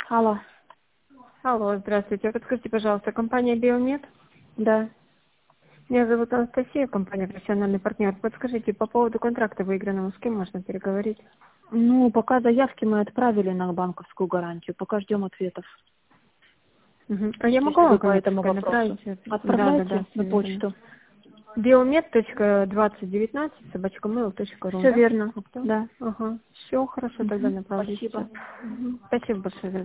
Алло. Алло, здравствуйте. Подскажите, пожалуйста, компания Биомед? Да. Меня зовут Анастасия, компания профессиональный партнер. Подскажите, по поводу контракта выигранного, с кем можно переговорить? Ну, пока заявки мы отправили на банковскую гарантию, пока ждем ответов. Угу. А я могу Если вам вы по этому комментарий вопросу направить? отправляйте Да, на все верно. почту. biomed.2019@mail.ru, Все да? верно. А кто? Да. Ага. Все, хорошо, тогда направлю сейчас. Спасибо. Спасибо большое за